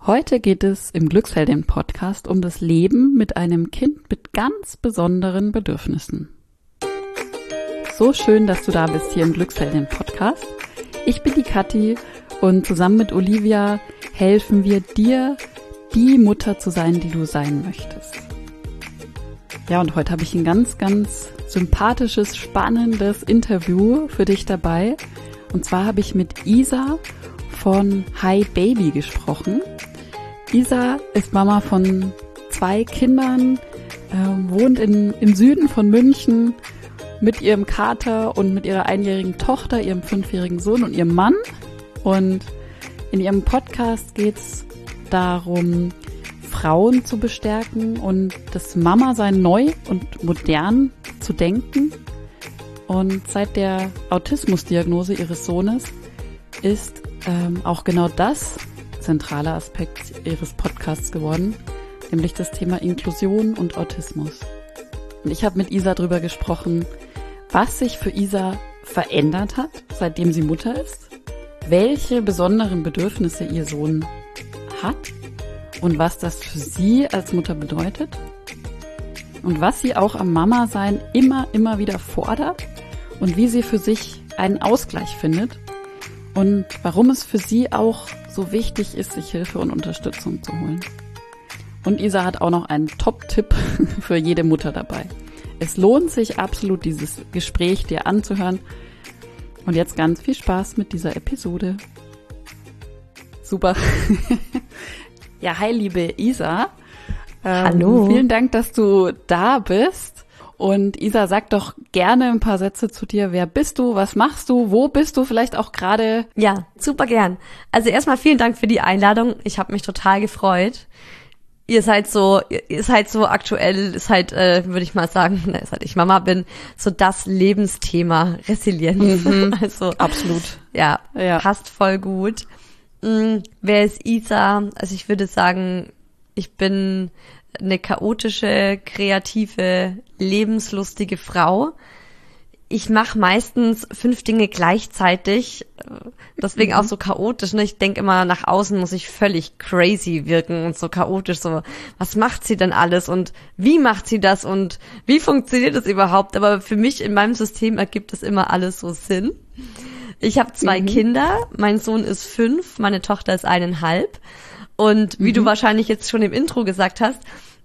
Heute geht es im Glücksheldin-Podcast um das Leben mit einem Kind mit ganz besonderen Bedürfnissen. So schön, dass du da bist hier im Glücksheldin-Podcast. Ich bin die Kathi und zusammen mit Olivia helfen wir dir, die Mutter zu sein, die du sein möchtest. Ja, und heute habe ich ein ganz, ganz sympathisches, spannendes Interview für dich dabei. Und zwar habe ich mit Isa von Hi Baby gesprochen. Isa ist Mama von 2 Kindern, wohnt im Süden von München mit ihrem Kater und mit ihrer 1-jährigen Tochter, ihrem 5-jährigen Sohn und ihrem Mann. Und in ihrem Podcast geht es darum, Frauen zu bestärken und das Mama-Sein neu und modern zu denken. Und seit der Autismusdiagnose ihres Sohnes ist auch genau das zentraler Aspekt ihres Podcasts geworden, nämlich das Thema Inklusion und Autismus. Und ich habe mit Isa darüber gesprochen, was sich für Isa verändert hat, seitdem sie Mutter ist, welche besonderen Bedürfnisse ihr Sohn hat und was das für sie als Mutter bedeutet und was sie auch am Mama-Sein immer wieder fordert und wie sie für sich einen Ausgleich findet und warum es für sie auch so wichtig ist, sich Hilfe und Unterstützung zu holen. Und Isa hat auch noch einen Top-Tipp für jede Mutter dabei. Es lohnt sich absolut, dieses Gespräch dir anzuhören. Und jetzt ganz viel Spaß mit dieser Episode. Super. Ja, hi liebe Isa. Hallo. Vielen Dank, dass du da bist. Und Isa, sag doch gerne ein paar Sätze zu dir. Wer bist du? Was machst du? Wo bist du vielleicht auch gerade? Ja, super gern. Also erstmal vielen Dank für die Einladung. Ich habe mich total gefreut. Ihr seid so aktuell, würde ich mal sagen, seit ich Mama bin, so das Lebensthema Resilienz. Mhm, also absolut. Ja, passt voll gut. Wer ist Isa? Also ich würde sagen, ich bin eine chaotische, kreative, lebenslustige Frau. Ich mache meistens 5 Dinge gleichzeitig, deswegen auch so chaotisch. Ne? Ich denke immer, nach außen muss ich völlig crazy wirken und so chaotisch. So, was macht sie denn alles und wie macht sie das und wie funktioniert das überhaupt? Aber für mich in meinem System ergibt das immer alles so Sinn. Ich habe 2 Kinder, mein Sohn ist 5, meine Tochter ist 1,5. Und wie du wahrscheinlich jetzt schon im Intro gesagt hast,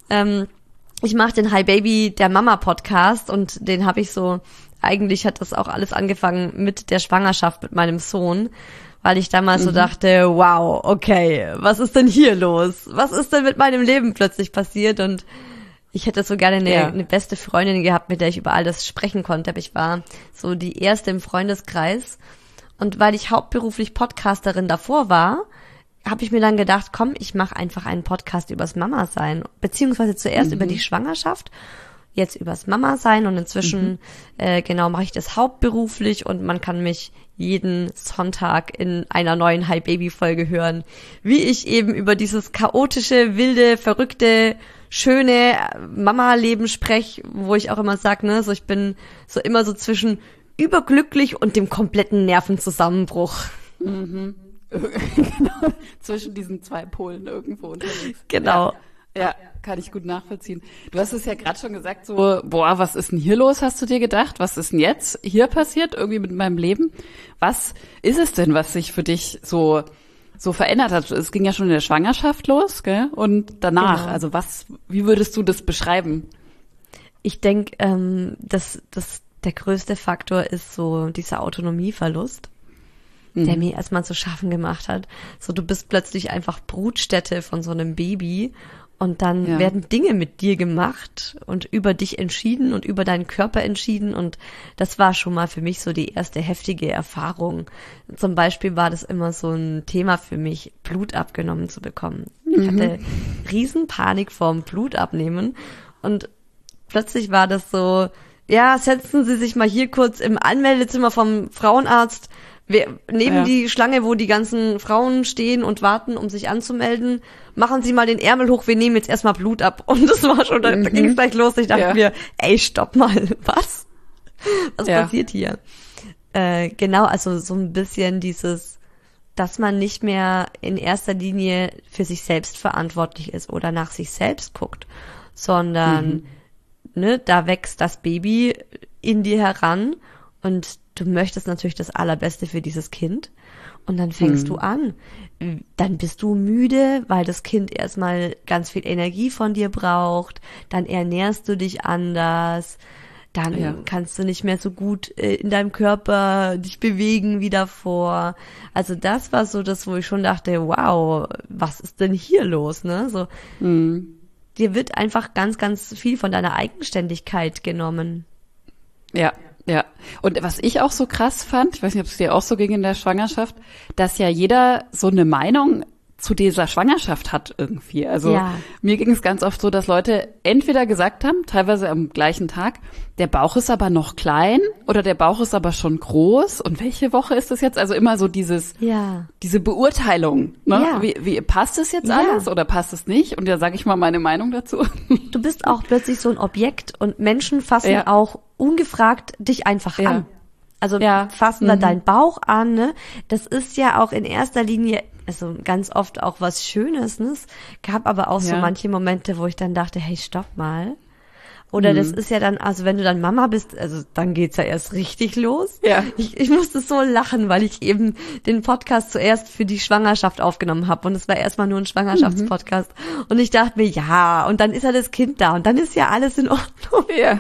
ich mache den Hi Baby der Mama Podcast und den habe ich so, eigentlich hat das auch alles angefangen mit der Schwangerschaft mit meinem Sohn, weil ich damals so dachte, wow, okay, was ist denn hier los? Was ist denn mit meinem Leben plötzlich passiert? Und ich hätte so gerne eine beste Freundin gehabt, mit der ich über all das sprechen konnte, aber ich war so die erste im Freundeskreis. Und weil ich hauptberuflich Podcasterin davor war, habe ich mir dann gedacht, komm, ich mache einfach einen Podcast übers Mama-Sein, beziehungsweise zuerst über die Schwangerschaft, jetzt übers Mama-Sein und inzwischen mache ich das hauptberuflich und man kann mich jeden Sonntag in einer neuen Hi-Baby-Folge hören, wie ich eben über dieses chaotische, wilde, verrückte, schöne Mama-Leben spreche, wo ich auch immer sage, ne, so ich bin so immer so zwischen überglücklich und dem kompletten Nervenzusammenbruch. Mhm. Genau, zwischen diesen 2 Polen irgendwo unterwegs. Genau. Ja, kann ich gut nachvollziehen. Du hast es ja gerade schon gesagt, so, boah, was ist denn hier los, hast du dir gedacht? Was ist denn jetzt hier passiert, irgendwie mit meinem Leben? Was ist es denn, was sich für dich so verändert hat? Es ging ja schon in der Schwangerschaft los, gell? Und danach, Genau. also wie würdest du das beschreiben? Ich denke, dass der größte Faktor ist so dieser Autonomieverlust, der mir erstmal zu schaffen gemacht hat. So, du bist plötzlich einfach Brutstätte von so einem Baby und dann werden Dinge mit dir gemacht und über dich entschieden und über deinen Körper entschieden und das war schon mal für mich so die erste heftige Erfahrung. Zum Beispiel war das immer so ein Thema für mich, Blut abgenommen zu bekommen. Ich hatte Riesenpanik vorm Blutabnehmen und plötzlich war das so, ja, setzen Sie sich mal hier kurz im Anmeldezimmer vom Frauenarzt. Wir nehmen die Schlange, wo die ganzen Frauen stehen und warten, um sich anzumelden. Machen Sie mal den Ärmel hoch, wir nehmen jetzt erstmal Blut ab. Und das war schon, da ging es gleich los. Ich dachte mir, ey, stopp mal, was? Was passiert hier? Genau, also so ein bisschen dieses dass man nicht mehr in erster Linie für sich selbst verantwortlich ist oder nach sich selbst guckt, sondern da wächst das Baby in dir heran und du möchtest natürlich das Allerbeste für dieses Kind. Und dann fängst du an. Dann bist du müde, weil das Kind erstmal ganz viel Energie von dir braucht. Dann ernährst du dich anders. Dann kannst du nicht mehr so gut in deinem Körper dich bewegen wie davor. Also das war so das, wo ich schon dachte, wow, was ist denn hier los, ne? So, dir wird einfach ganz, ganz viel von deiner Eigenständigkeit genommen. Ja. Ja, und was ich auch so krass fand, ich weiß nicht, ob es dir auch so ging in der Schwangerschaft, dass ja jeder so eine Meinung zu dieser Schwangerschaft hat irgendwie. Also mir ging es ganz oft so, dass Leute entweder gesagt haben, teilweise am gleichen Tag, der Bauch ist aber noch klein oder der Bauch ist aber schon groß. Und welche Woche ist das jetzt? Also immer so diese Beurteilung. Ne? Ja. Wie passt es jetzt alles oder passt es nicht? Und da sage ich mal meine Meinung dazu. Du bist auch plötzlich so ein Objekt und Menschen fassen auch ungefragt dich einfach an. Also fassen da deinen Bauch an, ne? Das ist ja auch in erster Linie, also ganz oft auch was Schönes, ne? Es gab aber auch so manche Momente, wo ich dann dachte, hey, stopp mal. Oder das ist ja dann, also wenn du dann Mama bist, also dann geht's ja erst richtig los. Ja. Ich musste so lachen, weil ich eben den Podcast zuerst für die Schwangerschaft aufgenommen habe und es war erstmal nur ein Schwangerschaftspodcast und ich dachte mir, ja, und dann ist ja das Kind da und dann ist ja alles in Ordnung. Ja.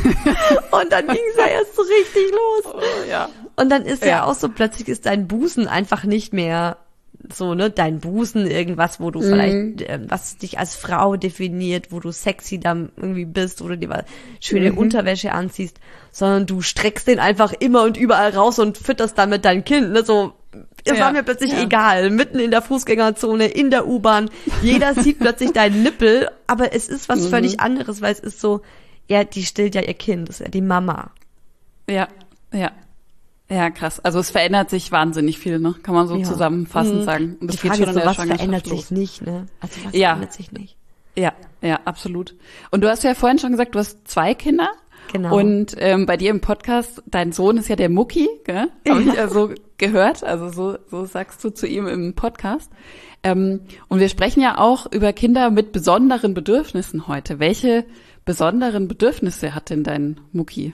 Und dann ging's ja erst so richtig los. Oh, ja. Und dann ist ja auch so, plötzlich ist dein Busen einfach nicht mehr so, ne, dein Busen, irgendwas, wo du vielleicht, was dich als Frau definiert, wo du sexy dann irgendwie bist oder dir schöne Unterwäsche anziehst, sondern du streckst den einfach immer und überall raus und fütterst damit dein Kind, ne, so, es war mir plötzlich egal, mitten in der Fußgängerzone, in der U-Bahn, jeder sieht plötzlich deinen Nippel, aber es ist was völlig anderes, weil es ist so, die stillt ja ihr Kind, das ist ja die Mama. Ja, ja. Ja, krass. Also es verändert sich wahnsinnig viel, ne? Kann man so zusammenfassend sagen. Und das die Frage ist so, was verändert sich nicht, ne? Also was verändert sich nicht? Ja, absolut. Und du hast ja vorhin schon gesagt, du hast 2 Kinder. Genau. Und bei dir im Podcast, dein Sohn ist ja der Mucki, gell? Habe ich ja so gehört. Also so sagst du zu ihm im Podcast. Und wir sprechen ja auch über Kinder mit besonderen Bedürfnissen heute. Welche besonderen Bedürfnisse hat denn dein Mucki?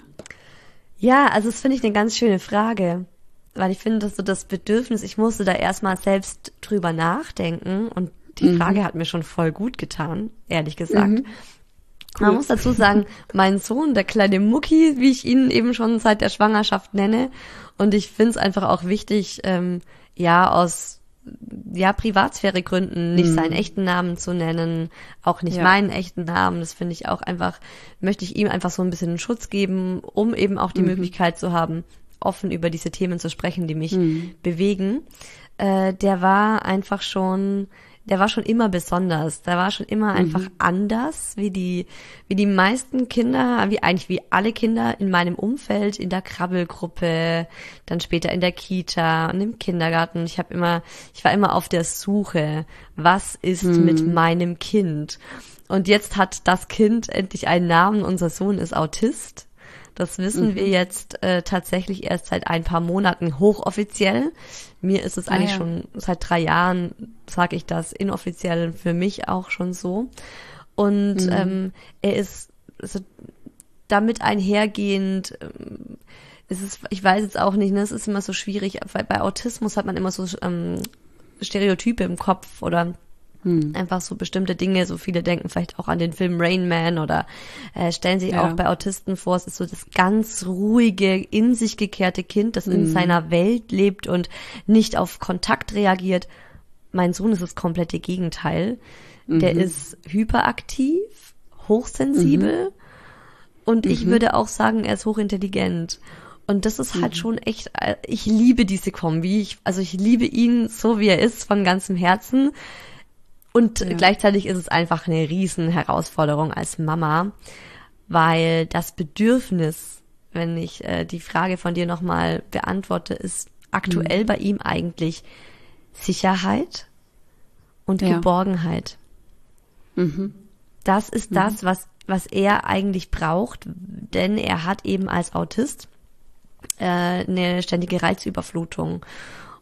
Ja, also das finde ich eine ganz schöne Frage, weil ich finde, dass so das Bedürfnis, ich musste da erstmal selbst drüber nachdenken und die Frage hat mir schon voll gut getan, ehrlich gesagt. Cool. Man muss dazu sagen, mein Sohn, der kleine Mucki, wie ich ihn eben schon seit der Schwangerschaft nenne, und ich finde es einfach auch wichtig, aus Privatsphäregründen nicht seinen echten Namen zu nennen, auch nicht meinen echten Namen. Das finde ich auch einfach, möchte ich ihm einfach so ein bisschen Schutz geben, um eben auch die Möglichkeit zu haben, offen über diese Themen zu sprechen, die mich bewegen. Der war schon immer besonders. Der war schon immer einfach anders, wie die meisten Kinder, wie alle Kinder in meinem Umfeld, in der Krabbelgruppe, dann später in der Kita und im Kindergarten. Ich war immer auf der Suche, was ist mit meinem Kind? Und jetzt hat das Kind endlich einen Namen. Unser Sohn ist Autist. Das wissen wir jetzt tatsächlich erst seit ein paar Monaten hochoffiziell. Mir ist es eigentlich schon seit 3 Jahren, sage ich das, inoffiziell für mich auch schon so. Und er ist so damit einhergehend, ich weiß jetzt auch nicht, ne, es ist immer so schwierig, weil bei Autismus hat man immer so Stereotype im Kopf oder einfach so bestimmte Dinge, so viele denken vielleicht auch an den Film Rain Man oder stellen sich auch bei Autisten vor, es ist so das ganz ruhige, in sich gekehrte Kind, das in seiner Welt lebt und nicht auf Kontakt reagiert. Mein Sohn ist das komplette Gegenteil. Der ist hyperaktiv, hochsensibel und ich würde auch sagen, er ist hochintelligent. Und das ist halt schon echt, ich liebe diese Kombi. Ich liebe ihn so, wie er ist, von ganzem Herzen. Und gleichzeitig ist es einfach eine riesen Herausforderung als Mama, weil das Bedürfnis, wenn ich die Frage von dir nochmal beantworte, ist aktuell bei ihm eigentlich Sicherheit und Geborgenheit. Das ist das, was er eigentlich braucht, denn er hat eben als Autist eine ständige Reizüberflutung.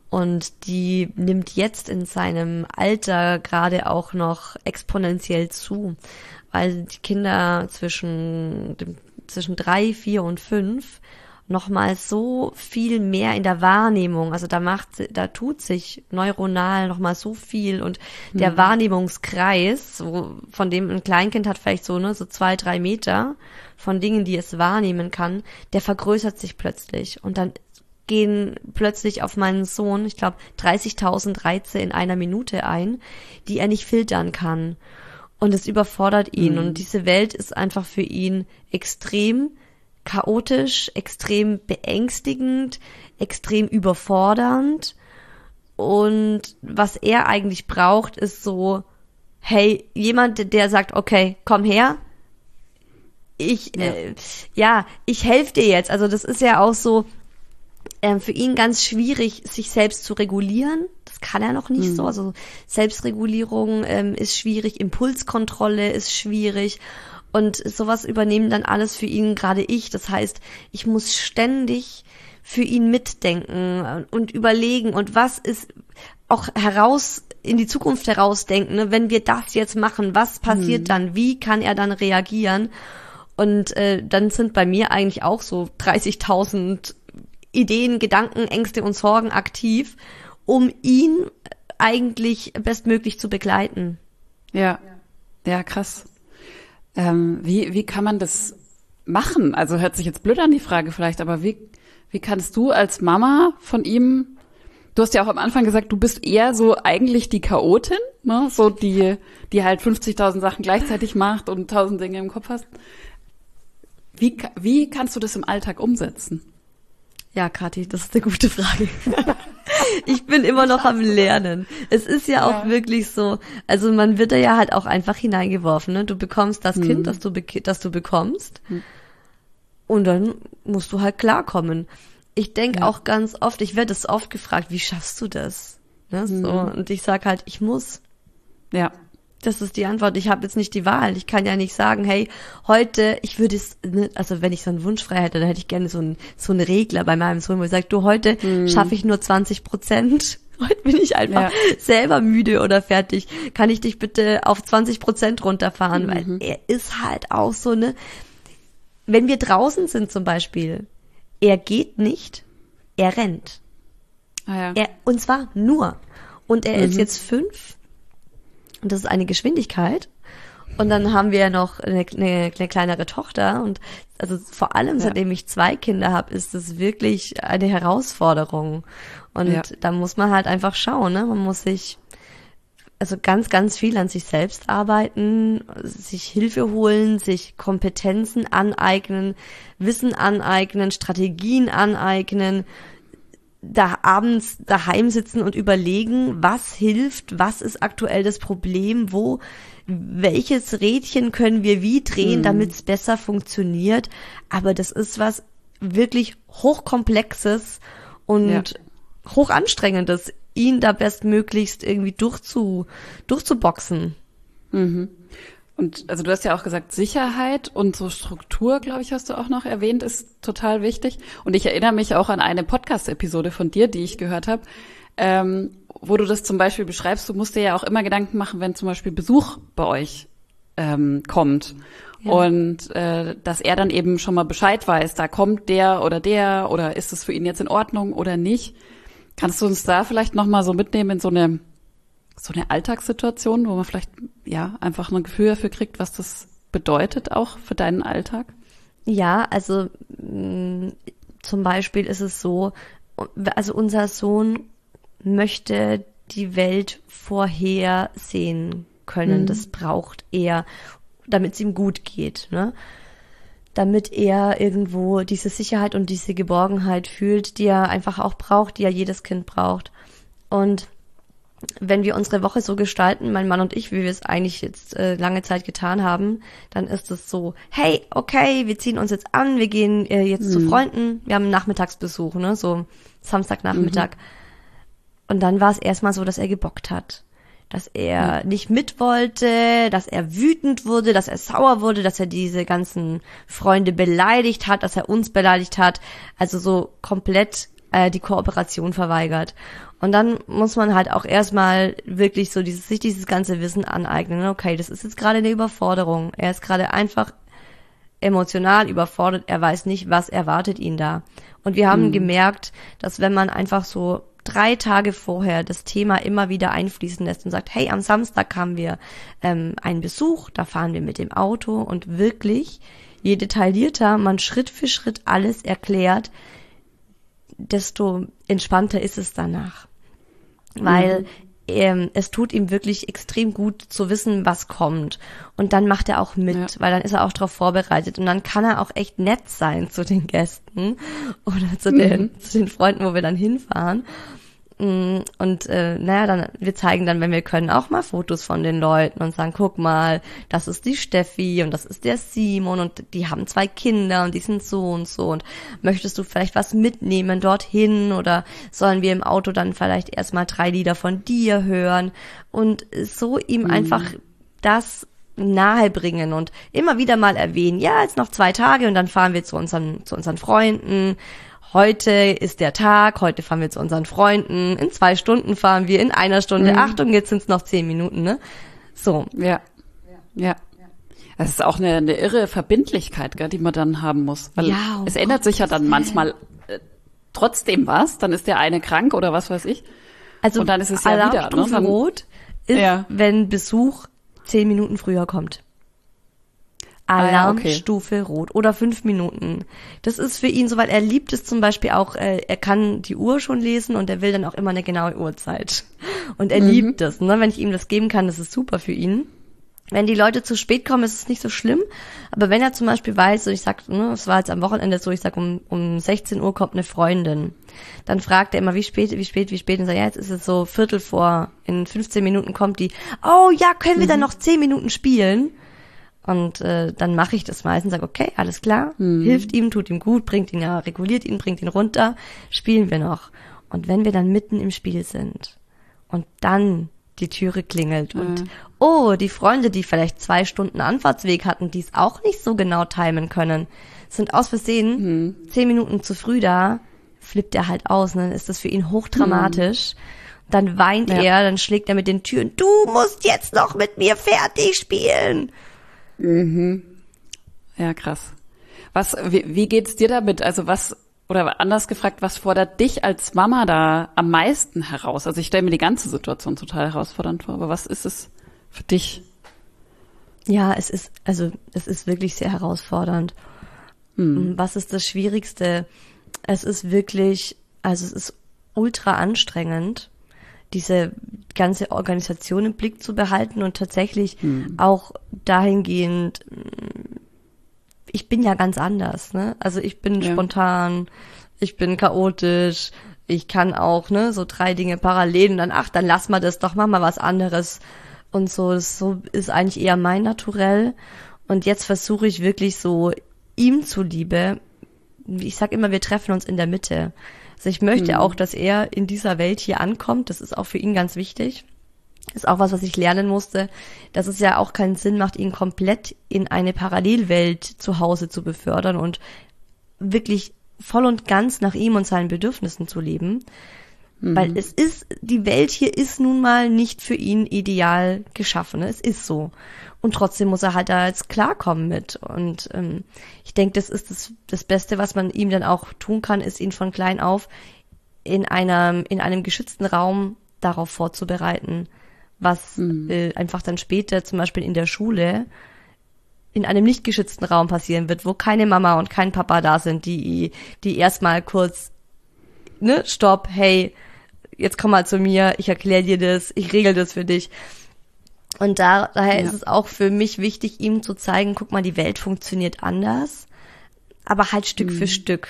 Und die nimmt jetzt in seinem Alter gerade auch noch exponentiell zu, weil die Kinder zwischen 3, 4 und 5 nochmal so viel mehr in der Wahrnehmung, also da tut sich neuronal nochmal so viel und der Wahrnehmungskreis, von dem ein Kleinkind hat vielleicht so 2, 3 Meter von Dingen, die es wahrnehmen kann, der vergrößert sich plötzlich und dann gehen plötzlich auf meinen Sohn, ich glaube, 30.000 Reize in einer Minute ein, die er nicht filtern kann. Und es überfordert ihn. Und diese Welt ist einfach für ihn extrem chaotisch, extrem beängstigend, extrem überfordernd. Und was er eigentlich braucht, ist so, hey, jemand, der sagt, okay, komm her, ich helfe dir jetzt. Also das ist ja auch so, für ihn ganz schwierig, sich selbst zu regulieren. Das kann er noch nicht so. Also Selbstregulierung ist schwierig, Impulskontrolle ist schwierig und sowas übernehmen dann alles für ihn gerade ich. Das heißt, ich muss ständig für ihn mitdenken und überlegen und was ist auch in die Zukunft herausdenken, ne? Wenn wir das jetzt machen, was passiert dann? Wie kann er dann reagieren? Und dann sind bei mir eigentlich auch so 30.000 Ideen, Gedanken, Ängste und Sorgen aktiv, um ihn eigentlich bestmöglich zu begleiten. Ja, krass. Wie kann man das machen? Also hört sich jetzt blöd an die Frage vielleicht, aber wie kannst du als Mama von ihm, du hast ja auch am Anfang gesagt, du bist eher so eigentlich die Chaotin, ne? So die halt 50.000 Sachen gleichzeitig macht und 1.000 Dinge im Kopf hast. Wie kannst du das im Alltag umsetzen? Ja, Kathi, das ist eine gute Frage. Ich bin immer noch am Lernen. Es ist ja auch wirklich so, also man wird da ja halt auch einfach hineingeworfen, ne? Du bekommst das Kind, das du bekommst und dann musst du halt klarkommen. Ich denke auch ganz oft, ich werde es oft gefragt, wie schaffst du das? Ne? So, und ich sag halt, ich muss. Ja. Das ist die Antwort. Ich habe jetzt nicht die Wahl. Ich kann ja nicht sagen, hey, heute, ich würde es, also wenn ich so einen Wunsch frei hätte, dann hätte ich gerne so einen Regler bei meinem Sohn, wo ich sage, du, heute schaffe ich nur 20%. Heute bin ich einfach selber müde oder fertig. Kann ich dich bitte auf 20% runterfahren? Weil er ist halt auch so wenn wir draußen sind zum Beispiel, er geht nicht, er rennt. Ah, ja. Und zwar nur. Und er ist jetzt 5. Und das ist eine Geschwindigkeit. Und dann haben wir ja noch eine kleinere Tochter. Und also vor allem, seitdem ich 2 Kinder habe, ist es wirklich eine Herausforderung. Und da muss man halt einfach schauen, ne? Man muss sich also ganz, ganz viel an sich selbst arbeiten, sich Hilfe holen, sich Kompetenzen aneignen, Wissen aneignen, Strategien aneignen, da abends daheim sitzen und überlegen, was hilft, was ist aktuell das Problem, welches Rädchen können wir wie drehen, damit es besser funktioniert. Aber das ist was wirklich hochkomplexes und hochanstrengendes, ihn da bestmöglichst irgendwie durchzuboxen. Und also du hast ja auch gesagt, Sicherheit und so Struktur, glaube ich, hast du auch noch erwähnt, ist total wichtig. Und ich erinnere mich auch an eine Podcast-Episode von dir, die ich gehört habe, wo du das zum Beispiel beschreibst. Du musst dir ja auch immer Gedanken machen, wenn zum Beispiel Besuch bei euch kommt. Ja. Und dass er dann eben schon mal Bescheid weiß, da kommt der oder ist es für ihn jetzt in Ordnung oder nicht. Kannst du uns da vielleicht nochmal so mitnehmen in so eine Alltagssituation, wo man vielleicht einfach ein Gefühl dafür kriegt, was das bedeutet auch für deinen Alltag? Ja, also zum Beispiel ist es so, also unser Sohn möchte die Welt vorhersehen können. Das braucht er, damit es ihm gut geht, ne? Damit er irgendwo diese Sicherheit und diese Geborgenheit fühlt, die er einfach auch braucht, die ja jedes Kind braucht. Und wenn wir unsere Woche so gestalten, mein Mann und ich, wie wir es eigentlich jetzt lange Zeit getan haben, dann ist es so, hey, okay, wir ziehen uns jetzt an, wir gehen jetzt zu Freunden, wir haben einen Nachmittagsbesuch, ne, so Samstagnachmittag. Und dann war es erstmal so, dass er gebockt hat. Dass er nicht mit wollte, dass er wütend wurde, dass er sauer wurde, dass er diese ganzen Freunde beleidigt hat, dass er uns beleidigt hat. Also so komplett die Kooperation verweigert. Und dann muss man halt auch erstmal wirklich so sich dieses ganze Wissen aneignen. Okay, das ist jetzt gerade eine Überforderung. Er ist gerade einfach emotional überfordert. Er weiß nicht, was erwartet ihn da. Und wir haben gemerkt, dass wenn man einfach so 3 Tage vorher das Thema immer wieder einfließen lässt und sagt, hey, am Samstag haben wir einen Besuch, da fahren wir mit dem Auto und wirklich, je detaillierter man Schritt für Schritt alles erklärt, desto entspannter ist es danach. Weil es tut ihm wirklich extrem gut zu wissen, was kommt. Und dann macht er auch mit, weil dann ist er auch darauf vorbereitet. Und dann kann er auch echt nett sein zu den Gästen oder zu den Freunden, wo wir dann hinfahren. Und dann wir zeigen dann, wenn wir können, auch mal Fotos von den Leuten und sagen, guck mal, das ist die Steffi und das ist der Simon und die haben 2 Kinder und die sind so und so und möchtest du vielleicht was mitnehmen dorthin oder sollen wir im Auto dann vielleicht erstmal 3 Lieder von dir hören und so ihm einfach das nahe bringen und immer wieder mal erwähnen, ja, jetzt noch 2 Tage und dann fahren wir zu unseren Freunden. Heute ist der Tag, heute fahren wir zu unseren Freunden, in 2 Stunden fahren wir, in 1 Stunde, Achtung, jetzt sind es noch 10 Minuten, ne? So. Ja. Das ist auch eine irre Verbindlichkeit, gell, die man dann haben muss. Weil es ändert sich ja dann manchmal trotzdem was, dann ist der eine krank oder was weiß ich. Also und dann ist es ja wieder. Alarmstufe Rot ist, wenn Besuch 10 Minuten früher kommt. Alarmstufe Rot oder 5 Minuten. Das ist für ihn so, weil er liebt es zum Beispiel auch, er kann die Uhr schon lesen und er will dann auch immer eine genaue Uhrzeit. Und er liebt es. Ne? Wenn ich ihm das geben kann, das ist super für ihn. Wenn die Leute zu spät kommen, ist es nicht so schlimm. Aber wenn er zum Beispiel weiß, und ich sag, es war jetzt am Wochenende so, ich sag, um 16 Uhr kommt eine Freundin, dann fragt er immer, wie spät, und sagt, ja, jetzt ist es so 15:15, in 15 Minuten kommt die, oh ja, können wir dann noch 10 Minuten spielen? Und dann mache ich das meistens, sage, okay, alles klar, hilft ihm, tut ihm gut, reguliert ihn, bringt ihn runter, spielen wir noch. Und wenn wir dann mitten im Spiel sind und dann die Türe klingelt und die Freunde, die vielleicht 2 Stunden Anfahrtsweg hatten, die es auch nicht so genau timen können, sind aus Versehen 10 Minuten zu früh da, flippt er halt aus, ne? Dann ist das für ihn hochdramatisch. Dann weint er, dann schlägt er mit den Türen, du musst jetzt noch mit mir fertig spielen. Ja, krass. Wie geht's dir damit? Also oder anders gefragt, was fordert dich als Mama da am meisten heraus? Also ich stelle mir die ganze Situation total herausfordernd vor, aber was ist es für dich? Ja, es ist wirklich sehr herausfordernd. Was ist das Schwierigste? Es ist wirklich, es ist ultra anstrengend, diese ganze Organisation im Blick zu behalten und tatsächlich auch dahingehend, ich bin ja ganz anders, ne? Also ich bin spontan, ich bin chaotisch, ich kann auch, ne, so 3 Dinge parallel und dann lass mal das doch, mach mal was anderes und so. So ist eigentlich eher mein Naturell. Und jetzt versuche ich wirklich so ihm zuliebe, ich sag immer, wir treffen uns in der Mitte. Also ich möchte auch, dass er in dieser Welt hier ankommt. Das ist auch für ihn ganz wichtig. Das ist auch was ich lernen musste, dass es ja auch keinen Sinn macht, ihn komplett in eine Parallelwelt zu Hause zu befördern und wirklich voll und ganz nach ihm und seinen Bedürfnissen zu leben. Weil die Welt hier ist nun mal nicht für ihn ideal geschaffen. Es ist so. Und trotzdem muss er halt da jetzt klarkommen mit. Und ich denke, das ist das Beste, was man ihm dann auch tun kann, ist ihn von klein auf in einem geschützten Raum darauf vorzubereiten, was einfach dann später zum Beispiel in der Schule in einem nicht geschützten Raum passieren wird, wo keine Mama und kein Papa da sind, die erstmal kurz, ne, stopp, hey, jetzt komm mal zu mir, ich erkläre dir das, ich regel das für dich. Und daher ist es auch für mich wichtig, ihm zu zeigen, guck mal, die Welt funktioniert anders, aber halt Stück für Stück.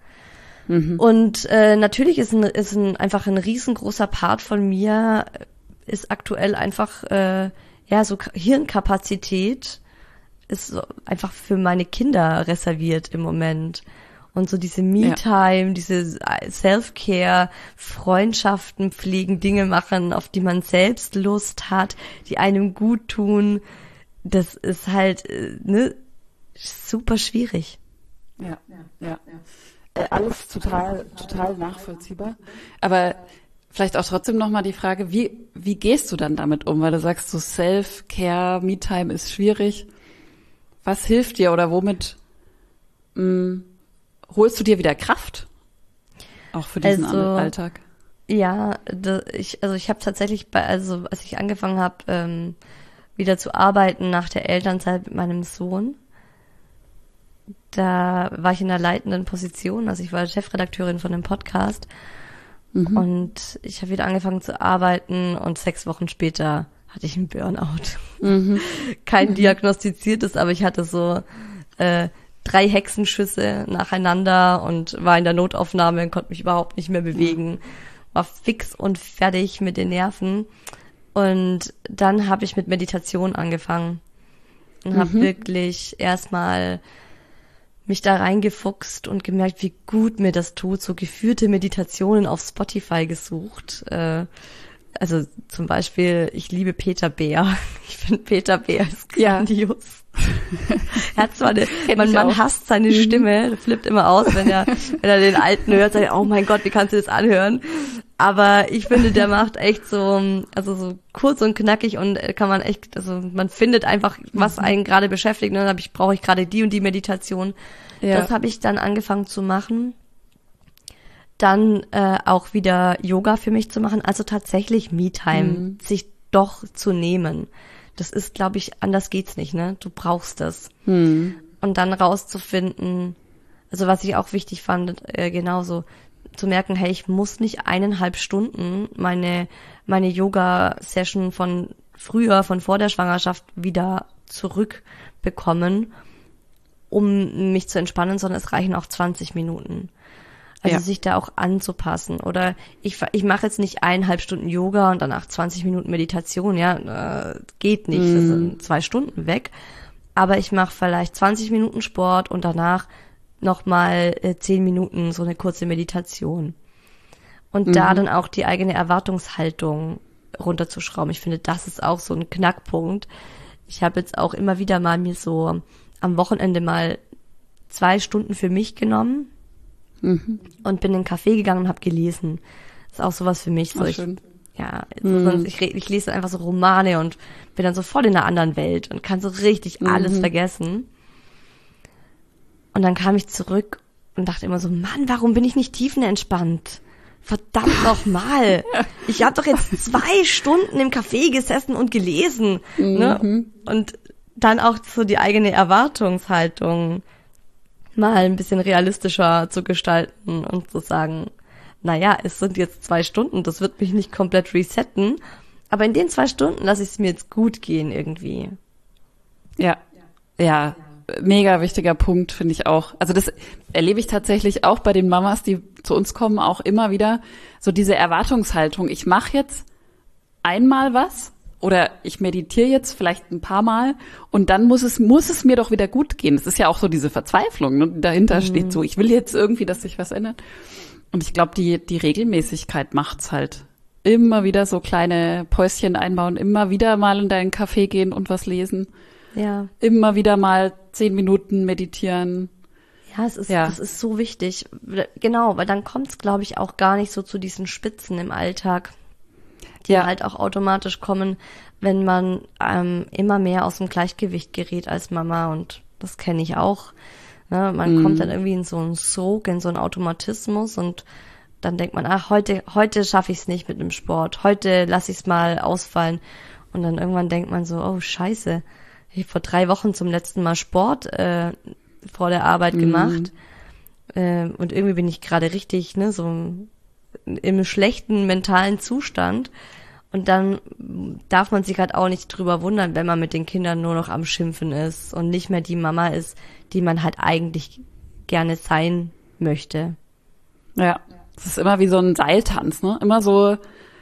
Und natürlich ist einfach ein riesengroßer Part von mir, ist aktuell einfach, so Hirnkapazität ist so einfach für meine Kinder reserviert im Moment. Und so diese Me-Time, diese Self-Care, Freundschaften pflegen, Dinge machen, auf die man selbst Lust hat, die einem gut tun, das ist halt super schwierig. Ja. alles total nachvollziehbar. Aber vielleicht auch trotzdem nochmal die Frage, wie gehst du dann damit um? Weil du sagst, so Self-Care, Me-Time ist schwierig. Was hilft dir oder womit holst du dir wieder Kraft? Auch für diesen Alltag? Ja, ich habe tatsächlich, als ich angefangen habe, wieder zu arbeiten nach der Elternzeit mit meinem Sohn, da war ich in einer leitenden Position, also ich war Chefredakteurin von einem Podcast und ich habe wieder angefangen zu arbeiten und 6 Wochen später hatte ich einen Burnout. Kein diagnostiziertes, aber ich hatte so 3 Hexenschüsse nacheinander und war in der Notaufnahme und konnte mich überhaupt nicht mehr bewegen, war fix und fertig mit den Nerven. Und dann habe ich mit Meditation angefangen und habe wirklich erstmal mich da reingefuchst und gemerkt, wie gut mir das tut, so geführte Meditationen auf Spotify gesucht. Also zum Beispiel, ich liebe Peter Beer. Ich finde Peter Beer ist grandios. Er hat zwar man hasst seine Stimme, flippt immer aus, wenn er den Alten hört, sagt, oh mein Gott, wie kannst du das anhören? Aber ich finde, der macht echt so kurz und knackig und kann man echt, also man findet einfach, was einen gerade beschäftigt. Und dann brauche ich gerade die und die Meditation. Ja. Das habe ich dann angefangen zu machen. Dann auch wieder Yoga für mich zu machen, also tatsächlich Me-Time, sich doch zu nehmen. Das ist, glaube ich, anders geht's nicht, ne? Du brauchst das. Und dann rauszufinden, also was ich auch wichtig fand, genauso zu merken, hey, ich muss nicht 1,5 Stunden meine Yoga-Session von früher, von vor der Schwangerschaft wieder zurückbekommen, um mich zu entspannen, sondern es reichen auch 20 Minuten. Also sich da auch anzupassen. Oder ich mache jetzt nicht 1,5 Stunden Yoga und danach 20 Minuten Meditation, geht nicht, das sind 2 Stunden weg. Aber ich mache vielleicht 20 Minuten Sport und danach nochmal 10 Minuten so eine kurze Meditation. Und da dann auch die eigene Erwartungshaltung runterzuschrauben. Ich finde, das ist auch so ein Knackpunkt. Ich habe jetzt auch immer wieder mal mir so am Wochenende mal 2 Stunden für mich genommen und bin in den Café gegangen und habe gelesen. Das ist auch sowas für mich. So schön. Ich lese einfach so Romane und bin dann so voll in einer anderen Welt und kann so richtig alles vergessen. Und dann kam ich zurück und dachte immer so, Mann, warum bin ich nicht tiefenentspannt? Verdammt nochmal. Ich habe doch jetzt 2 Stunden im Café gesessen und gelesen. Ne? Und dann auch so die eigene Erwartungshaltung mal ein bisschen realistischer zu gestalten und zu sagen, naja, es sind jetzt 2 Stunden, das wird mich nicht komplett resetten, aber in den 2 Stunden lasse ich es mir jetzt gut gehen irgendwie. Ja, mega wichtiger Punkt, finde ich auch. Also das erlebe ich tatsächlich auch bei den Mamas, die zu uns kommen, auch immer wieder, so diese Erwartungshaltung, ich mache jetzt einmal was oder ich meditiere jetzt vielleicht ein paar Mal und dann muss es mir doch wieder gut gehen. Das ist ja auch so diese Verzweiflung, ne, die dahinter steht so, ich will jetzt irgendwie, dass sich was ändert. Und ich glaube, die Regelmäßigkeit macht's halt. Immer wieder so kleine Päuschen einbauen, immer wieder mal in deinen Café gehen und was lesen. Ja. Immer wieder mal 10 Minuten meditieren. Ja, das ist so wichtig. Genau, weil dann kommt's, glaube ich, auch gar nicht so zu diesen Spitzen im Alltag, die halt auch automatisch kommen, wenn man immer mehr aus dem Gleichgewicht gerät als Mama. Und das kenne ich auch. Ne? Man kommt dann irgendwie in so einen Sog, in so einen Automatismus und dann denkt man, ach, heute schaffe ich es nicht mit dem Sport. Heute lasse ich es mal ausfallen. Und dann irgendwann denkt man so, oh Scheiße, ich habe vor 3 Wochen zum letzten Mal Sport vor der Arbeit gemacht. Und irgendwie bin ich gerade richtig, ne, so im schlechten mentalen Zustand. Und dann darf man sich halt auch nicht drüber wundern, wenn man mit den Kindern nur noch am Schimpfen ist und nicht mehr die Mama ist, die man halt eigentlich gerne sein möchte. Ja, das ist immer wie so ein Seiltanz, ne? Immer so,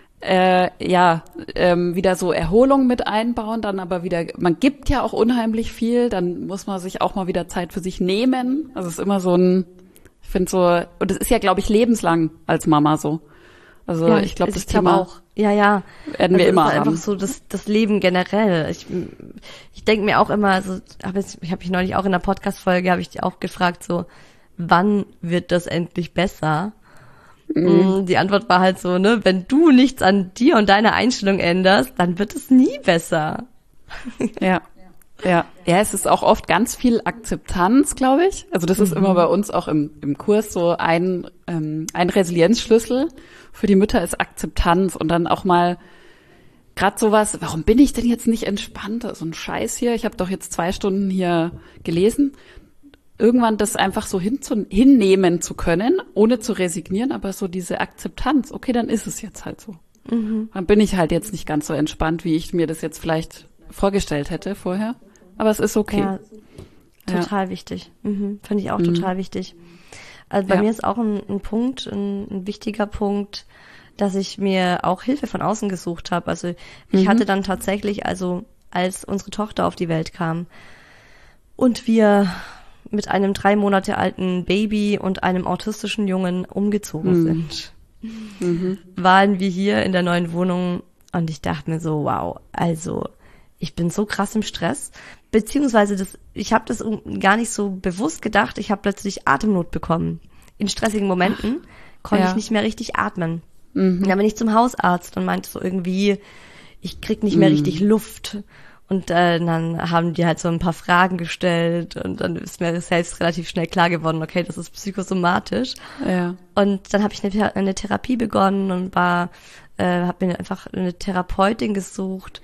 wieder so Erholung mit einbauen, dann aber wieder, man gibt ja auch unheimlich viel, dann muss man sich auch mal wieder Zeit für sich nehmen. Also es ist immer so ich finde so, und es ist ja, glaube ich, lebenslang als Mama so. Also ja, ich glaube, das Thema auch. Ja. Werden wir immer haben. Einfach so das Leben generell. Ich denke mir auch immer, also ich habe mich neulich auch in der Podcast-Folge, habe ich dich auch gefragt, so, wann wird das endlich besser? Die Antwort war halt so, ne, wenn du nichts an dir und deiner Einstellung änderst, dann wird es nie besser. Ja. Ja, es ist auch oft ganz viel Akzeptanz, glaube ich. Also das ist immer bei uns auch im Kurs so ein Resilienzschlüssel für die Mütter ist Akzeptanz und dann auch mal gerade sowas, warum bin ich denn jetzt nicht entspannt? So ein Scheiß hier, ich habe doch jetzt 2 Stunden hier gelesen. Irgendwann das einfach so hinnehmen zu können, ohne zu resignieren, aber so diese Akzeptanz, okay, dann ist es jetzt halt so. Dann bin ich halt jetzt nicht ganz so entspannt, wie ich mir das jetzt vielleicht vorgestellt hätte vorher. Aber es ist okay. Ja, total wichtig. Finde ich auch total wichtig. Also bei mir ist auch ein Punkt, ein wichtiger Punkt, dass ich mir auch Hilfe von außen gesucht habe. Also ich hatte dann tatsächlich, also als unsere Tochter auf die Welt kam und wir mit einem 3 Monate alten Baby und einem autistischen Jungen umgezogen sind, waren wir hier in der neuen Wohnung und ich dachte mir so, wow, also ich bin so krass im Stress, beziehungsweise ich habe das gar nicht so bewusst gedacht, ich habe plötzlich Atemnot bekommen. In stressigen Momenten konnte ich nicht mehr richtig atmen. Und dann bin ich zum Hausarzt und meinte so irgendwie, ich krieg nicht mehr richtig Luft. Und dann haben die halt so ein paar Fragen gestellt und dann ist mir selbst relativ schnell klar geworden, okay, das ist psychosomatisch. Ja. Und dann habe ich eine Therapie begonnen und habe mir einfach eine Therapeutin gesucht.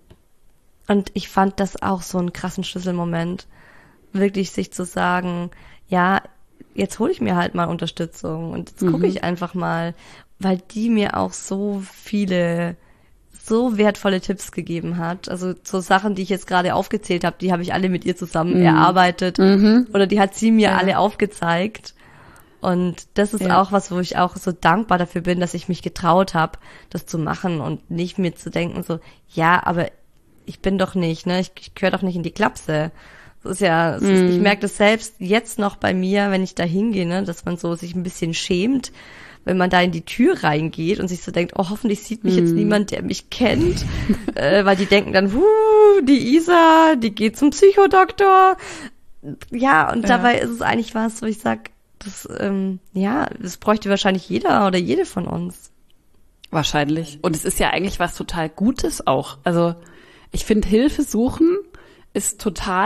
Und ich fand das auch so einen krassen Schlüsselmoment, wirklich sich zu sagen, ja, jetzt hole ich mir halt mal Unterstützung und jetzt gucke ich einfach mal, weil die mir auch so viele, so wertvolle Tipps gegeben hat. Also so Sachen, die ich jetzt gerade aufgezählt habe, die habe ich alle mit ihr zusammen erarbeitet oder die hat sie mir alle aufgezeigt. Und das ist auch was, wo ich auch so dankbar dafür bin, dass ich mich getraut habe, das zu machen und nicht mir zu denken so, ja, aber ich bin doch nicht, ne, ich gehöre doch nicht in die Klapse. Das ist ja, ich merke das selbst jetzt noch bei mir, wenn ich da hingehe, ne, dass man so sich ein bisschen schämt, wenn man da in die Tür reingeht und sich so denkt, oh, hoffentlich sieht mich jetzt niemand, der mich kennt, weil die denken dann, die Isa, die geht zum Psychodoktor. Ja, und dabei ist es eigentlich was, wo ich sag, das bräuchte wahrscheinlich jeder oder jede von uns. Wahrscheinlich. Und es ist ja eigentlich was total Gutes auch. Also ich finde, Hilfe suchen ist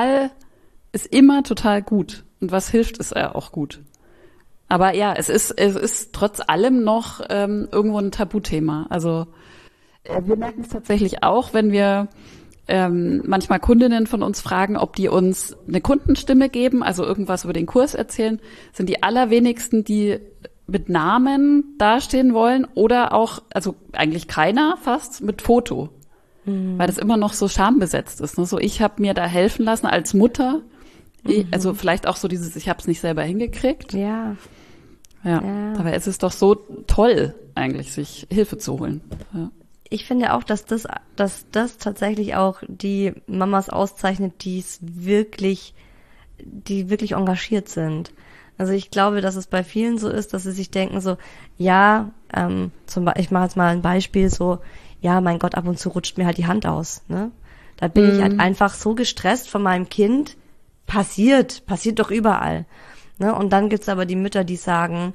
immer total gut. Und was hilft, ist ja auch gut. Aber ja, es ist trotz allem noch irgendwo ein Tabuthema. Also wir merken es tatsächlich auch, wenn wir manchmal Kundinnen von uns fragen, ob die uns eine Kundenstimme geben, also irgendwas über den Kurs erzählen, sind die allerwenigsten, die mit Namen dastehen wollen oder auch, also eigentlich keiner fast, mit Foto. Weil das immer noch so schambesetzt ist. Ne? So, ich habe mir da helfen lassen als Mutter. Also vielleicht auch so dieses, ich habe es nicht selber hingekriegt. Ja. Dabei ist es doch so toll, eigentlich, sich Hilfe zu holen. Ja. Ich finde auch, dass das tatsächlich auch die Mamas auszeichnet, die wirklich engagiert sind. Also ich glaube, dass es bei vielen so ist, dass sie sich denken so, ja, ich mache jetzt mal ein Beispiel so, ja, mein Gott, ab und zu rutscht mir halt die Hand aus, ne? Da bin ich halt einfach so gestresst von meinem Kind. Passiert doch überall, ne? Und dann gibt's aber die Mütter, die sagen,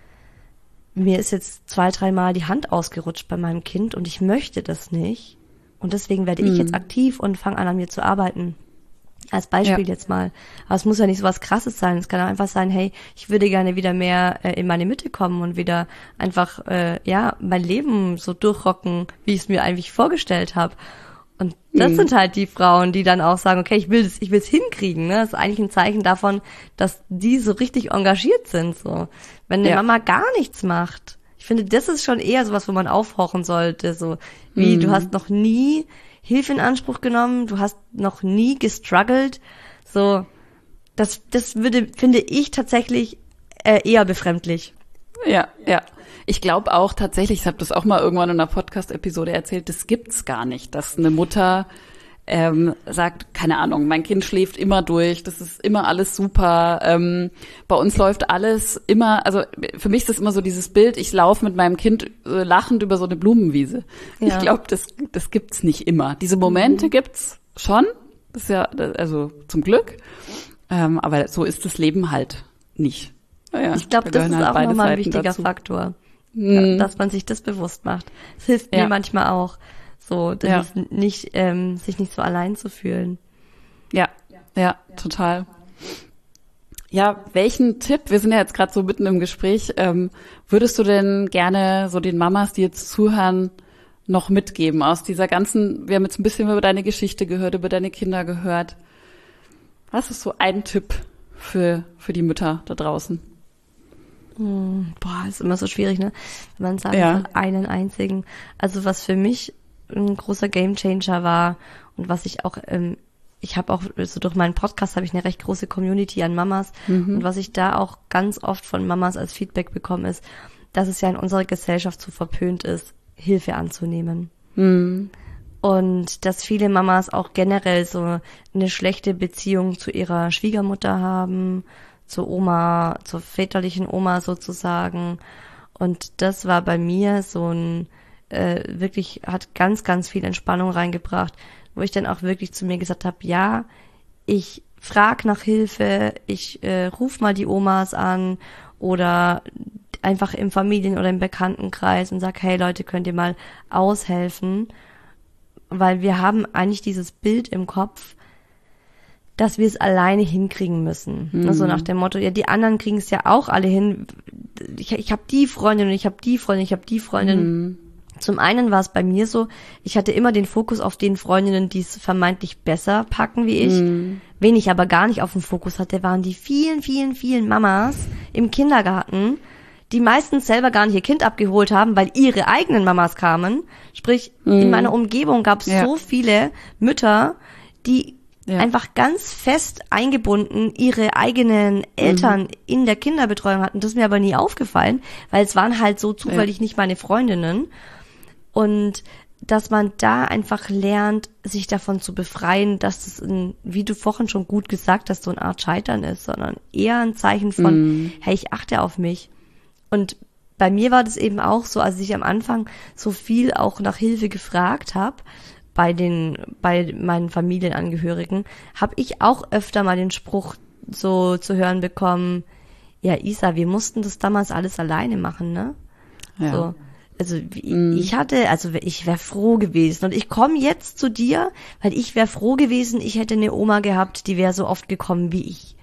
mir ist jetzt 2-3 Mal die Hand ausgerutscht bei meinem Kind und ich möchte das nicht. Und deswegen werde ich jetzt aktiv und fange an mir zu arbeiten. Als Beispiel jetzt mal. Aber es muss ja nicht so was Krasses sein. Es kann auch einfach sein, hey, ich würde gerne wieder mehr in meine Mitte kommen und wieder einfach, mein Leben so durchrocken, wie ich es mir eigentlich vorgestellt habe. Und das sind halt die Frauen, die dann auch sagen, okay, ich will's hinkriegen, ne? Das ist eigentlich ein Zeichen davon, dass die so richtig engagiert sind, so. Wenn eine Mama gar nichts macht. Ich finde, das ist schon eher sowas, wo man aufhorchen sollte, so. Wie, du hast noch nie Hilfe in Anspruch genommen, du hast noch nie gestruggelt, so. Das finde ich tatsächlich eher befremdlich. Ja. Ich glaube auch tatsächlich, ich habe das auch mal irgendwann in einer Podcast-Episode erzählt, das gibt's gar nicht, dass eine Mutter sagt, keine Ahnung, mein Kind schläft immer durch, das ist immer alles super, bei uns läuft alles immer, also für mich ist das immer so dieses Bild, ich laufe mit meinem Kind lachend über so eine Blumenwiese. Ja. Ich glaube, das gibt's nicht immer. Diese Momente gibt's schon, das ist ja, also zum Glück, aber so ist das Leben halt nicht. Ja, ich glaube, das ist halt auch nochmal ein wichtiger dazu. Faktor, dass man sich das bewusst macht. Das hilft mir manchmal auch, so dass nicht, sich nicht so allein zu fühlen. Ja, total. Ja, welchen Tipp, wir sind ja jetzt gerade so mitten im Gespräch, würdest du denn gerne so den Mamas, die jetzt zuhören, noch mitgeben aus dieser ganzen, wir haben jetzt ein bisschen über deine Geschichte gehört, über deine Kinder gehört. Was ist so ein Tipp für die Mütter da draußen? Ist immer so schwierig, ne? Wenn man sagen soll, einen einzigen. Also was für mich ein großer Gamechanger war und was ich auch, ich habe auch, so durch meinen Podcast habe ich eine recht große Community an Mamas und was ich da auch ganz oft von Mamas als Feedback bekomme, ist, dass es ja in unserer Gesellschaft so verpönt ist, Hilfe anzunehmen. Und dass viele Mamas auch generell so eine schlechte Beziehung zu ihrer Schwiegermutter haben, zur Oma, zur väterlichen Oma sozusagen. Und das war bei mir so ein, wirklich, hat ganz, ganz viel Entspannung reingebracht, wo ich dann auch wirklich zu mir gesagt habe, ja, ich frag nach Hilfe, ich ruf mal die Omas an oder einfach im Familien- oder im Bekanntenkreis und sag, hey Leute, könnt ihr mal aushelfen? Weil wir haben eigentlich dieses Bild im Kopf, dass wir es alleine hinkriegen müssen. Also nach dem Motto, ja, die anderen kriegen es ja auch alle hin. Ich habe die Freundin und ich habe die Freundin, ich habe die Freundin. Zum einen war es bei mir so, ich hatte immer den Fokus auf den Freundinnen, die es vermeintlich besser packen wie ich. Wen ich aber gar nicht auf dem Fokus hatte, waren die vielen, vielen, vielen Mamas im Kindergarten, die meistens selber gar nicht ihr Kind abgeholt haben, weil ihre eigenen Mamas kamen. Sprich, in meiner Umgebung gab es so viele Mütter, die einfach ganz fest eingebunden ihre eigenen Eltern in der Kinderbetreuung hatten. Das ist mir aber nie aufgefallen, weil es waren halt so zufällig nicht meine Freundinnen. Und dass man da einfach lernt, sich davon zu befreien, dass es, wie du vorhin schon gut gesagt hast, so eine Art Scheitern ist, sondern eher ein Zeichen von, hey, ich achte auf mich. Und bei mir war das eben auch so, als ich am Anfang so viel auch nach Hilfe gefragt habe, bei meinen Familienangehörigen, habe ich auch öfter mal den Spruch so zu hören bekommen, ja Isa, wir mussten das damals alles alleine machen, ne? Ja. So. Also ich wäre froh gewesen und ich komme jetzt zu dir, weil ich wäre froh gewesen, ich hätte eine Oma gehabt, die wäre so oft gekommen wie ich.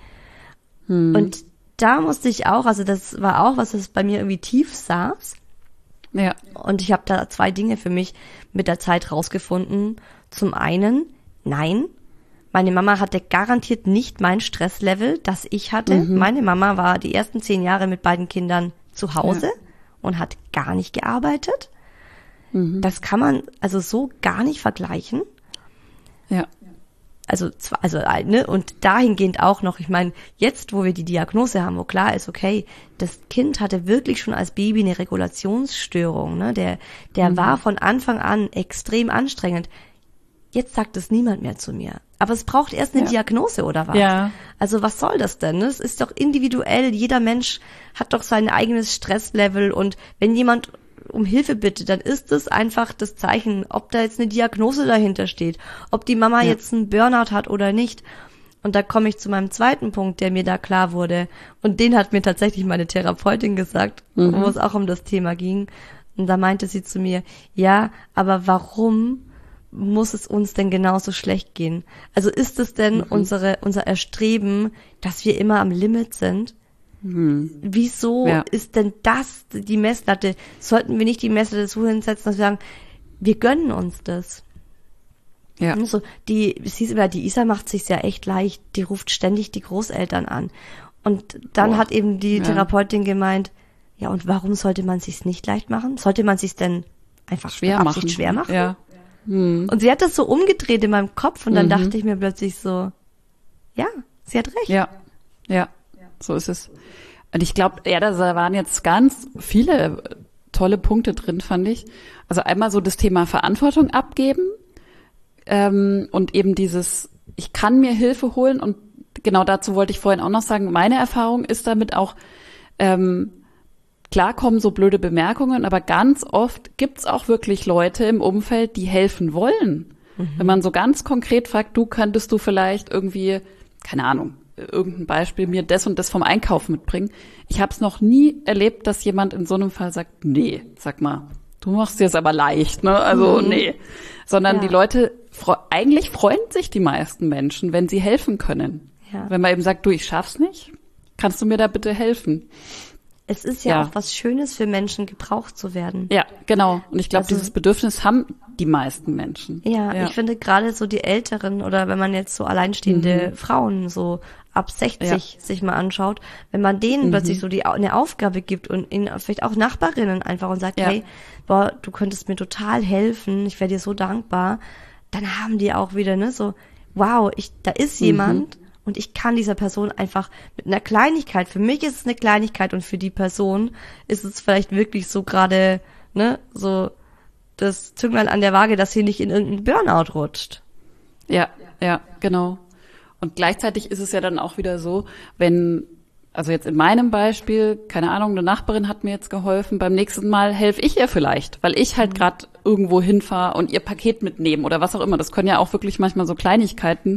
Und da musste ich auch, also das war auch was, das bei mir irgendwie tief saß. Ja. Und ich habe da 2 Dinge für mich mit der Zeit rausgefunden. Zum einen, nein, meine Mama hatte garantiert nicht mein Stresslevel, das ich hatte. Meine Mama war die ersten 10 Jahre mit beiden Kindern zu Hause und hat gar nicht gearbeitet. Das kann man also so gar nicht vergleichen. Ja. Ne, und dahingehend auch noch, ich meine, jetzt, wo wir die Diagnose haben, wo klar ist, okay, das Kind hatte wirklich schon als Baby eine Regulationsstörung, ne, der war von Anfang an extrem anstrengend. Jetzt sagt es niemand mehr zu mir. Aber es braucht erst eine Diagnose oder was? Ja. Also was soll das denn? Es ist doch individuell. Jeder Mensch hat doch sein eigenes Stresslevel und wenn jemand um Hilfe bittet, dann ist es einfach das Zeichen, ob da jetzt eine Diagnose dahinter steht, ob die Mama jetzt einen Burnout hat oder nicht. Und da komme ich zu meinem zweiten Punkt, der mir da klar wurde. Und den hat mir tatsächlich meine Therapeutin gesagt, wo es auch um das Thema ging. Und da meinte sie zu mir, ja, aber warum muss es uns denn genauso schlecht gehen? Also ist es denn unser Erstreben, dass wir immer am Limit sind? Wieso ist denn das die Messlatte? Sollten wir nicht die Messlatte so hinsetzen, dass wir sagen, wir gönnen uns das? Ja. Also es hieß immer, die Isa macht sich's ja echt leicht, die ruft ständig die Großeltern an. Und dann hat eben die Therapeutin gemeint, ja, und warum sollte man sich's nicht leicht machen? Sollte man sich's denn einfach schwer machen? Ja. Und sie hat das so umgedreht in meinem Kopf und dann dachte ich mir plötzlich so, ja, sie hat recht. Ja, so ist es. Und ich glaube, da waren jetzt ganz viele tolle Punkte drin, fand ich. Also einmal so das Thema Verantwortung abgeben und eben dieses, ich kann mir Hilfe holen und genau dazu wollte ich vorhin auch noch sagen, meine Erfahrung ist damit auch, klar kommen so blöde Bemerkungen, aber ganz oft gibt's auch wirklich Leute im Umfeld, die helfen wollen. Wenn man so ganz konkret fragt, könntest du vielleicht irgendwie, keine Ahnung, irgendein Beispiel, mir das und das vom Einkauf mitbringen. Ich habe es noch nie erlebt, dass jemand in so einem Fall sagt, nee, sag mal, du machst dir es aber leicht, ne? Also nee. Sondern die Leute, eigentlich freuen sich die meisten Menschen, wenn sie helfen können. Ja. Wenn man eben sagt, du, ich schaff's nicht, kannst du mir da bitte helfen? Es ist ja auch was Schönes für Menschen, gebraucht zu werden. Ja, genau. Und ich glaube, dieses Bedürfnis haben die meisten Menschen. Ja, ich finde gerade so die Älteren oder wenn man jetzt so alleinstehende Frauen so ab 60 sich mal anschaut, wenn man denen plötzlich so eine Aufgabe gibt und ihnen vielleicht auch Nachbarinnen einfach und sagt, hey, boah, du könntest mir total helfen, ich wäre dir so dankbar, dann haben die auch wieder, ne, so, wow, da ist jemand, und ich kann dieser Person einfach mit einer Kleinigkeit, für mich ist es eine Kleinigkeit und für die Person ist es vielleicht wirklich so gerade, ne, so das Zünglein an der Waage, dass sie nicht in irgendeinen Burnout rutscht. Ja, genau. Und gleichzeitig ist es ja dann auch wieder so, wenn, also jetzt in meinem Beispiel, keine Ahnung, eine Nachbarin hat mir jetzt geholfen, beim nächsten Mal helfe ich ihr vielleicht, weil ich halt gerade irgendwo hinfahre und ihr Paket mitnehme oder was auch immer. Das können ja auch wirklich manchmal so Kleinigkeiten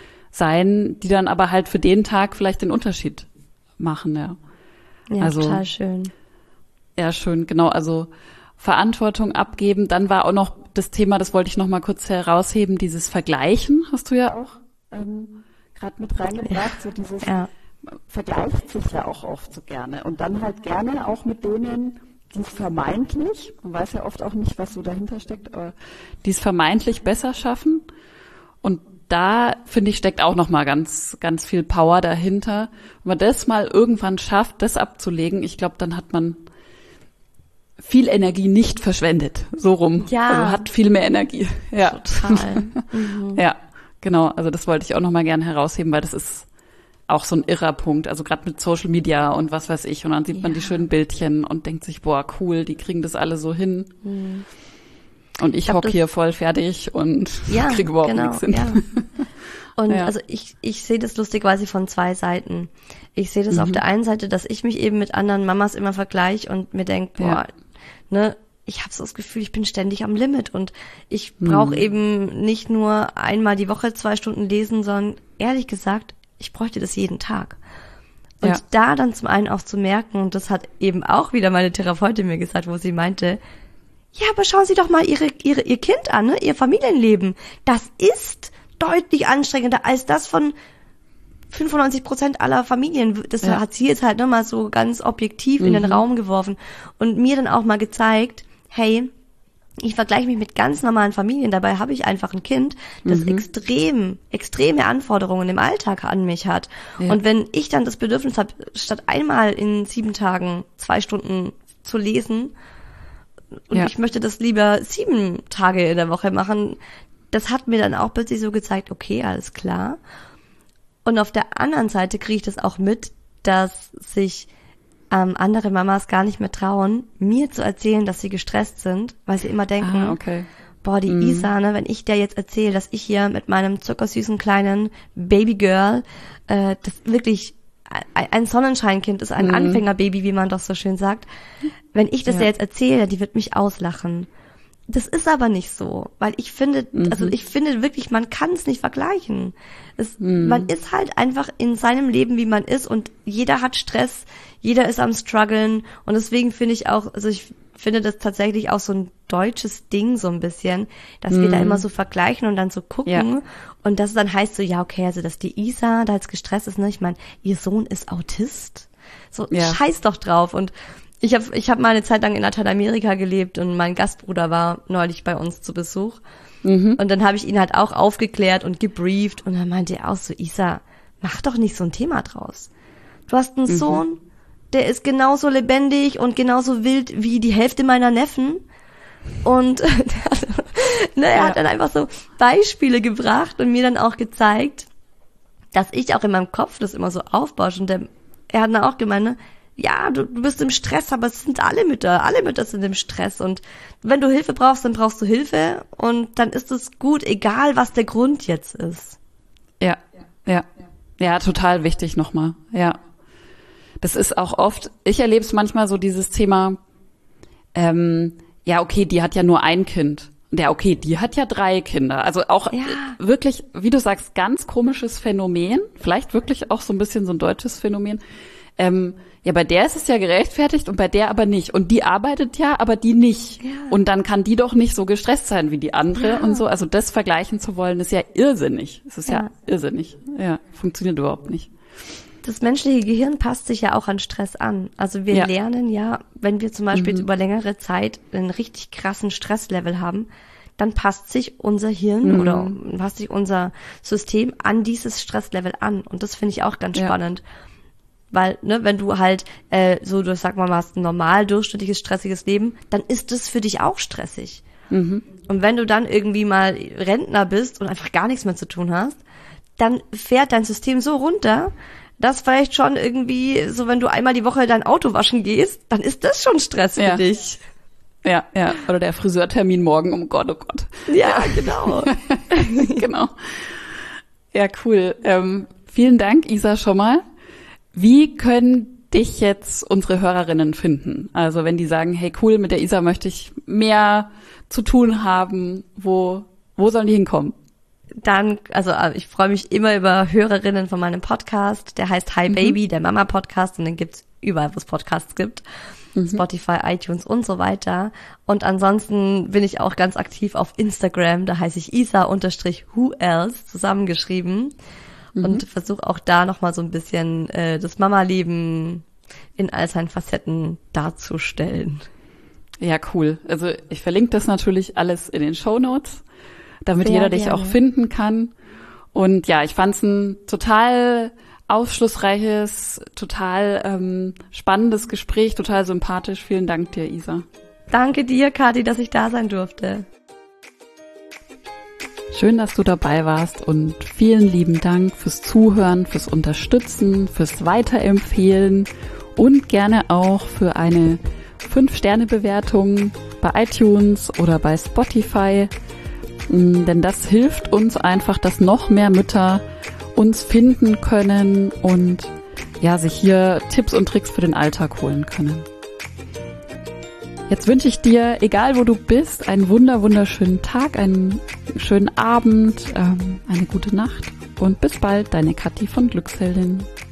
sein, die dann aber halt für den Tag vielleicht den Unterschied machen, ja. Ja, also, total schön. Ja, schön, genau. Also Verantwortung abgeben. Dann war auch noch das Thema, das wollte ich noch mal kurz herausheben, dieses Vergleichen, hast du ja auch gerade mit reingebracht, so dieses vergleicht sich ja auch oft so gerne und dann halt gerne auch mit denen, die es vermeintlich, man weiß ja oft auch nicht, was so dahinter steckt, aber die es vermeintlich besser schaffen. Und da, finde ich, steckt auch noch mal ganz, ganz viel Power dahinter. Wenn man das mal irgendwann schafft, das abzulegen, ich glaube, dann hat man viel Energie nicht verschwendet, so rum. Ja. Also hat viel mehr Energie. Ja. Total. Ja, genau. Also das wollte ich auch noch mal gerne herausheben, weil das ist auch so ein irrer Punkt. Also gerade mit Social Media und was weiß ich. Und dann sieht man die schönen Bildchen und denkt sich, boah, cool, die kriegen das alle so hin. Und ich hocke hier voll fertig und kriege überhaupt nichts hin. Ja. Und also ich sehe das lustigerweise von zwei Seiten. Ich sehe das auf der einen Seite, dass ich mich eben mit anderen Mamas immer vergleiche und mir denke, boah, ne, ich habe so das Gefühl, ich bin ständig am Limit und ich brauche eben nicht nur einmal die Woche 2 Stunden lesen, sondern ehrlich gesagt, ich bräuchte das jeden Tag. Und da dann zum einen auch zu merken, und das hat eben auch wieder meine Therapeutin mir gesagt, wo sie meinte, ja, aber schauen Sie doch mal ihr Kind an, ne? Ihr Familienleben. Das ist deutlich anstrengender als das von 95% aller Familien. Das hat sie jetzt halt nochmal so ganz objektiv in den Raum geworfen und mir dann auch mal gezeigt, hey, ich vergleiche mich mit ganz normalen Familien, dabei habe ich einfach ein Kind, das extreme Anforderungen im Alltag an mich hat. Ja. Und wenn ich dann das Bedürfnis habe, statt einmal in 7 Tagen 2 Stunden zu lesen, und ich möchte das lieber 7 Tage in der Woche machen, das hat mir dann auch plötzlich so gezeigt, okay, alles klar. Und auf der anderen Seite kriege ich das auch mit, dass sich andere Mamas gar nicht mehr trauen, mir zu erzählen, dass sie gestresst sind, weil sie immer denken, boah, die Isa, ne, wenn ich der jetzt erzähle, dass ich hier mit meinem zuckersüßen kleinen Babygirl, das wirklich ein Sonnenscheinkind ist, ein Anfängerbaby, wie man doch so schön sagt, wenn ich das jetzt erzähle, die wird mich auslachen. Das ist aber nicht so, weil ich finde, also ich finde wirklich, man kann es nicht vergleichen. Man ist halt einfach in seinem Leben, wie man ist und jeder hat Stress, jeder ist am struggeln und deswegen finde ich auch, also ich finde das tatsächlich auch so ein deutsches Ding so ein bisschen, dass wir da immer so vergleichen und dann so gucken und das dann heißt so, ja okay, also dass die Isa da jetzt gestresst ist, ne, ich meine, ihr Sohn ist Autist, so scheiß doch drauf und ich hab mal eine Zeit lang in Lateinamerika gelebt und mein Gastbruder war neulich bei uns zu Besuch. Und dann habe ich ihn halt auch aufgeklärt und gebrieft und dann meinte er auch so, Isa, mach doch nicht so ein Thema draus. Du hast einen Sohn, der ist genauso lebendig und genauso wild wie die Hälfte meiner Neffen. Und er hat dann einfach so Beispiele gebracht und mir dann auch gezeigt, dass ich auch in meinem Kopf das immer so aufbausche. Und er hat dann auch gemeint, ne, ja, du bist im Stress, aber es sind alle Mütter sind im Stress und wenn du Hilfe brauchst, dann brauchst du Hilfe und dann ist es gut, egal was der Grund jetzt ist. Ja, total wichtig nochmal, ja. Das ist auch oft, ich erlebe es manchmal so dieses Thema, ja okay, die hat ja nur ein Kind, Ja, okay, die hat ja 3 Kinder. Also auch wirklich, wie du sagst, ganz komisches Phänomen. Vielleicht wirklich auch so ein bisschen so ein deutsches Phänomen. Ja, bei der ist es ja gerechtfertigt und bei der aber nicht. Und die arbeitet ja, aber die nicht. Ja. Und dann kann die doch nicht so gestresst sein wie die andere und so. Also das vergleichen zu wollen, ist ja irrsinnig. Es ist ja irrsinnig. Ja, funktioniert überhaupt nicht. Das menschliche Gehirn passt sich ja auch an Stress an. Also wir lernen ja, wenn wir zum Beispiel über längere Zeit einen richtig krassen Stresslevel haben, dann passt sich unser Hirn oder passt sich unser System an dieses Stresslevel an. Und das finde ich auch ganz spannend. Weil, ne, wenn du halt du sag mal, hast ein normal, durchschnittliches, stressiges Leben, dann ist das für dich auch stressig. Und wenn du dann irgendwie mal Rentner bist und einfach gar nichts mehr zu tun hast, dann fährt dein System so runter, dass vielleicht schon irgendwie, so wenn du einmal die Woche dein Auto waschen gehst, dann ist das schon Stress für dich. Ja, oder der Friseurtermin morgen, oh Gott. Ja, genau. Genau. Ja, cool. Vielen Dank, Isa, schon mal. Wie können dich jetzt unsere Hörerinnen finden? Also wenn die sagen, hey cool, mit der Isa möchte ich mehr zu tun haben, wo sollen die hinkommen? Dann, also ich freue mich immer über Hörerinnen von meinem Podcast. Der heißt Hi Baby, der Mama-Podcast, und den gibt's überall, wo es Podcasts gibt. Spotify, iTunes und so weiter. Und ansonsten bin ich auch ganz aktiv auf Instagram. Da heiße ich Isa_whoelse zusammengeschrieben. Und versuche auch da nochmal so ein bisschen das Mama-Leben in all seinen Facetten darzustellen. Ja, cool. Also ich verlinke das natürlich alles in den Shownotes, damit jeder dich auch finden kann. Und ja, ich fand es ein total aufschlussreiches, total spannendes Gespräch, total sympathisch. Vielen Dank dir, Isa. Danke dir, Kathi, dass ich da sein durfte. Schön, dass du dabei warst und vielen lieben Dank fürs Zuhören, fürs Unterstützen, fürs Weiterempfehlen und gerne auch für eine 5-Sterne-Bewertung bei iTunes oder bei Spotify. Denn das hilft uns einfach, dass noch mehr Mütter uns finden können und ja, sich hier Tipps und Tricks für den Alltag holen können. Jetzt wünsche ich dir, egal wo du bist, einen wunderschönen Tag, einen schönen Abend, eine gute Nacht und bis bald, deine Kathi von Glücksheldin.